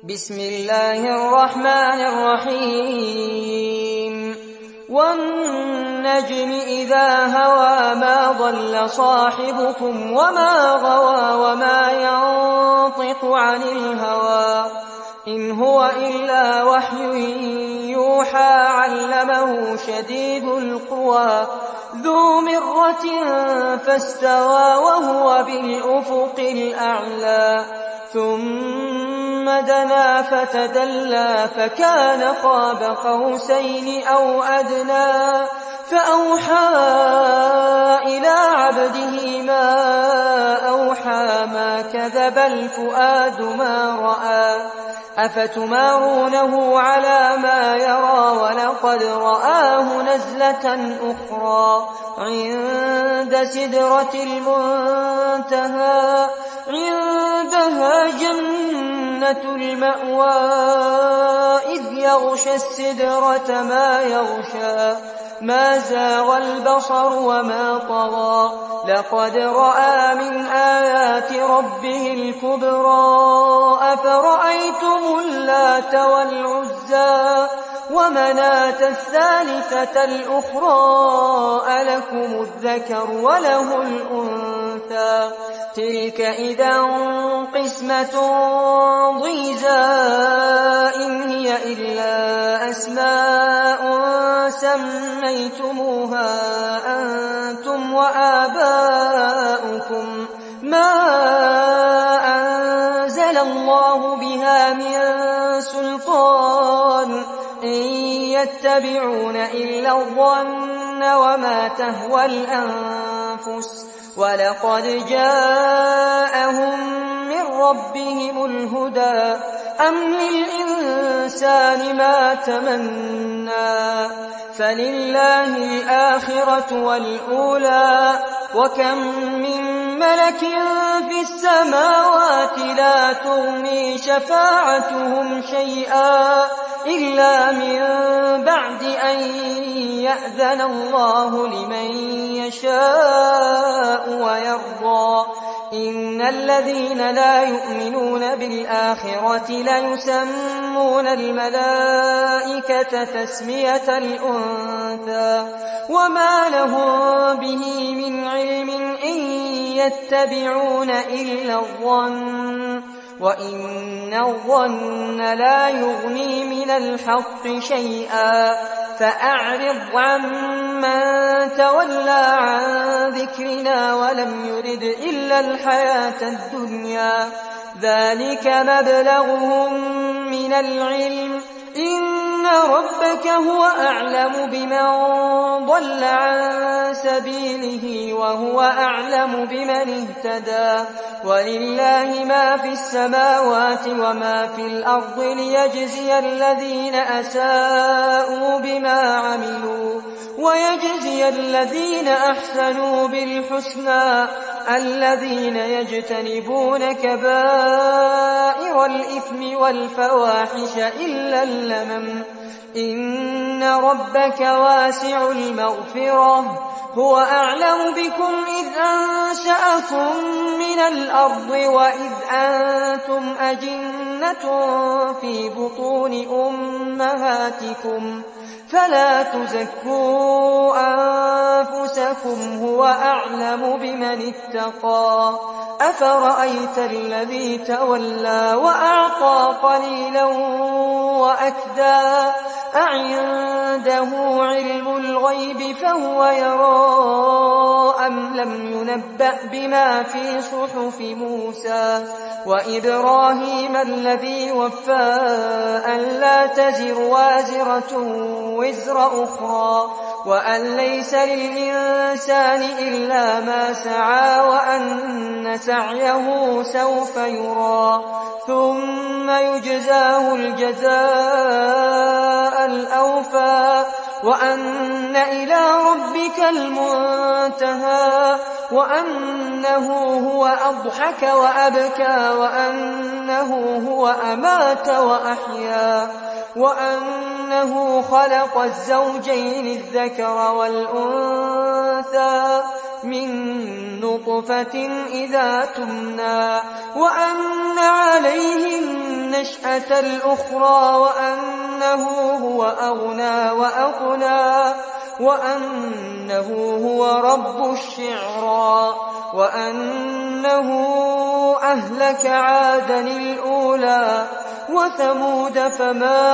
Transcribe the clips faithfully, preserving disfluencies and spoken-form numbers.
بسم الله الرحمن الرحيم والنجم إذا هوى ما ضل صاحبكم وما غوى وما ينطق عن الهوى إن هو إلا وحي يوحى علمه شديد القوى ذو مرة فاستوى وهو بالأفق الأعلى ثم دنا فتدلى فكان قاب قوسين أو أدنى فأوحى إلى عبده ما أوحى ما كذب الفؤاد ما رأى أفتمارونه على ما يرى ولقد رآه نزلة أخرى عند سدرة المنتهى عندها جنة المأوى إذ يغشى السدرة ما يغشى ما زاغ البصر وما طغى لقد رأى من آيات ربه الكبرى أفرأيتم اللات والعزى ومناة الثالثة الأخرى ألكم الذكر وله الأنثى تلك إذا قسمة ضيزى إن هي إلا أسماء سميتموها أنتم وآباؤكم ما أنزل الله بها من سلطان إن يتبعون إلا الظن وما تهوى الأنفس ولقد جاءهم من ربهم الهدى أم للإنسان ما تمنى فلله الآخرة والأولى وكم من ملك في السماوات لا تغني شفاعتهم شيئا إلا من بعد أن يأذن الله لمن يشاء ويرضى إن الذين لا يؤمنون بالآخرة ليسمون الملائكة تسمية الأنثى وما لهم به من علم إن يتبعون إلا الظن وإن الظن لا يغني من الحق شيئا فأعرض عمن تولى عن ذكرنا ولم يرد إلا الحياة الدنيا ذلك مبلغهم من العلم إن ربك هو أعلم بمن ضل عن سبيله وهو أعلم بمن اهتدى ولله ما في السماوات وما في الأرض ليجزي الذين أساءوا بما عملوا ويجزي الذين أحسنوا بالحسنى الذين يجتنبون كبائر الإثم والفواحش إلا اللمم إن ربك واسع المغفرة هو أعلم بكم إذ أنشأكم من الأرض وإذ أنتم أجنة في بطون أمهاتكم فلا تزكوا أنفسكم هو أعلم بمن اتقى أفرأيت الذي تولى وأعطى قليلا وأكدى أعنده علم الغيب فهو يرى أم لم ينبأ بما في صحف موسى وإبراهيم الذي وفى ألا تزر وازرة وزر أخرى وأن ليس للإنسان إلا ما سعى وأن سعيه سوف يرى ثم يجزاه الجزاء الأوفى وأن إلى ربك المنتهى وأنه هو أضحك وأبكى وأنه هو أمات وأحيا وأنه خلق الزوجين الذكر والأنثى من نطفة إذا تمنى وأن عليه النشأة الأخرى وأنه هو أغنى وأقنى وأنه هو رب الشعرى وأنه أهلك عادا الأولى وثمود فما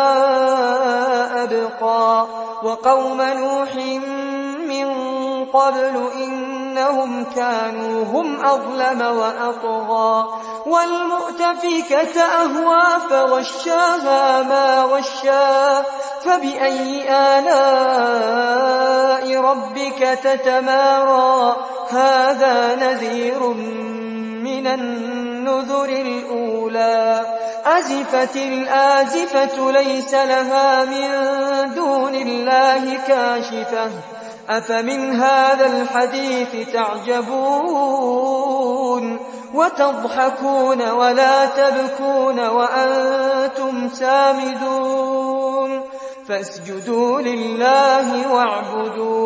أبقى وقوم نوح من قبل إنهم كانوا هم أظلم وأطغى والمؤتفكة أهوى فغشاها ما غشا فبأي آلاء ربك تتمارى هذا نذير من النذر الأولى أزفت الآزفة ليس لها من دون الله كاشفة أفمن هذا الحديث تعجبون وتضحكون ولا تبكون وأنتم سامدون فاسجدوا لله واعبدوا